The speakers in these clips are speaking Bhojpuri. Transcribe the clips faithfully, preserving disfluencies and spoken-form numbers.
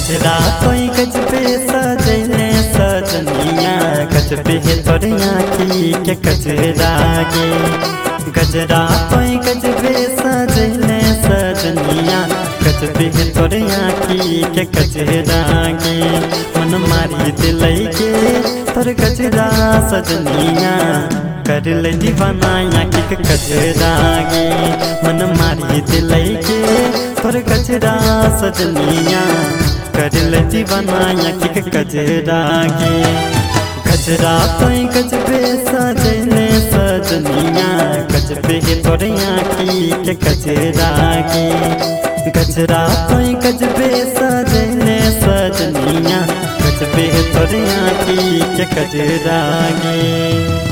गजरा कोई गजबे सजने सजनिया गजबे तोरे आँखी के गजरा गे। गजरा कोई गजबे सजने सजनिया गजबे तोरे आँखी के गजरा गे। मन मारी दिलई के तोर गजरा सजनिया कर ले दीवाना आँखी के गजरा गे। मन मारी दिलई के तोर गजरा सजनिया कर ले दीवाना आँखी के गजरा गे। गजरा कोई गजबे सजने सजनिया गजबे तोरे आँखी के गजरा गे। गजरा कोई गजबे सजने सजनिया गजबे तोरे आँखी के गजरा गे।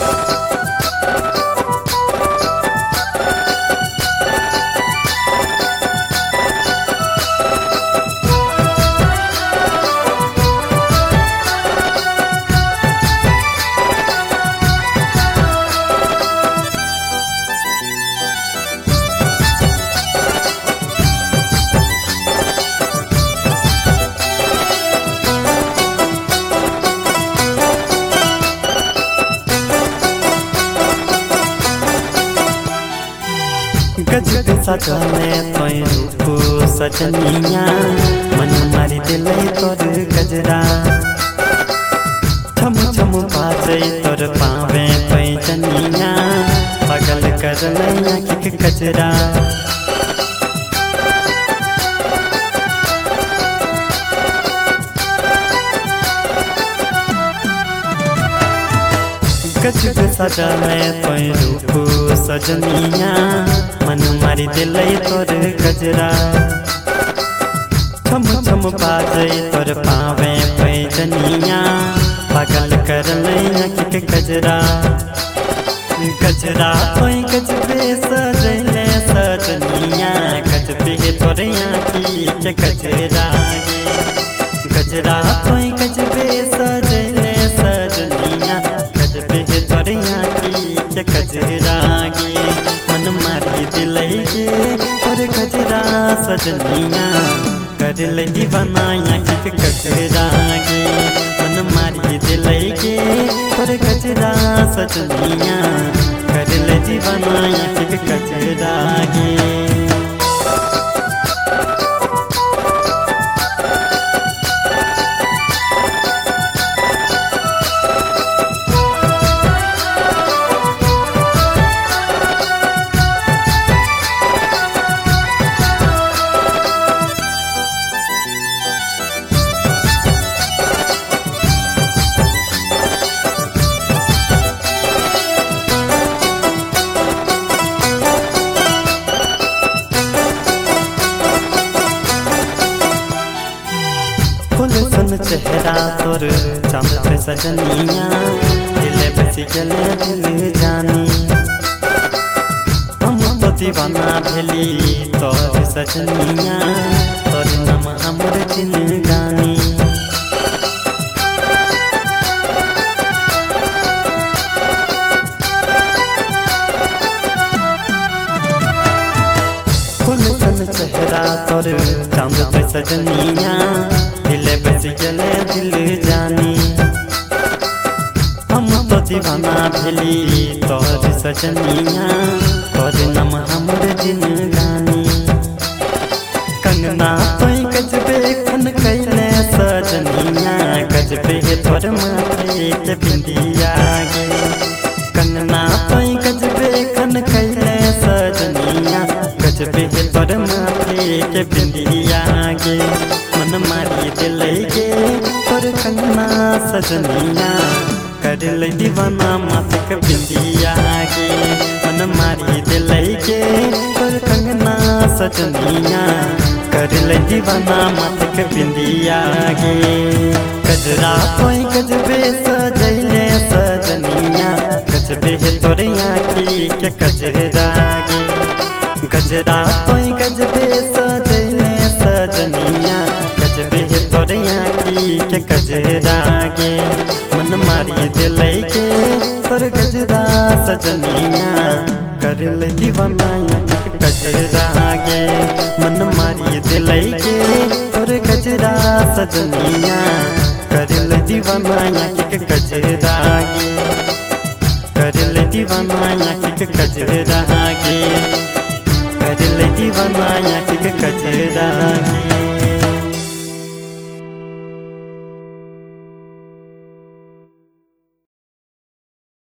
गजब सजने तोय रूप सजनिया मन मारी दिलई तोर गजरा। छम छम बाजे तोर पावे पैजनिया पागल कर लैया के गजरा। गजब सजने तोय रूप सजनिया मन मारी दिलई तोर गजरा। छम छम बाजे तोर पावे पैजनिया पागल कर लैया के गजरा। गजरा कोई गजबे सजने सजनिया गजबे तोरे आँखी के गजरा गे। गजरा कोई गजबे सजने सजनिया गजबे तोरे आँखी के गजरा गे। मन मारी दिलई के तोर गजरा सजनिया कर ले दीवाना आँखी के गजरा गे। मन मारी दिलई के तोर गजरा सजनिया कर ले दीवाना आँखी के गजरा गे। चेहरा तोर चमक सजनिया दिल बस गले दिल जानी। हम तो दीवाना भेली तोर सजनिया तोर नाम हमर जिंदगानी। फूल सन चेहरा तोर चमक सजनिया दिल बस गले दिल जानी। हम तो दीवाना भेली तोर सजनिया तोर नाम हमर जिंदगानी। कंगना तोय गजबे खन कैले सजनिया गजबे तोर माथे के बिंदिया गे। कंगना तोय गजबे खन कैले सजनिया गजबे तोर माथे के बिंदिया गे। मन मारी दिलई के तोर कंगना सजनिया कर ले दीवाना माथे के बिंदिया गे। मन मारी दिलई के तोर कंगना सजनिया कर ले दीवाना माथे के बिंदिया गे। गजरा कोई गजबे सजने सजनिया गजबे तोरे आँखी के गजरा गे। गजरा कोई गजबे सजने सजनिया गजबे तोरे आँखी के गजरा गे। मन मारी दिलई के तोर गजरा सजनिया कर ले दीवाना आँखी के गजरा गे। मन मारी दिलई के तोर गजरा सजनिया करल दीवाना के गजरा गे करल दीवाना के गजरा गे करल दीवाना के गजरा गे।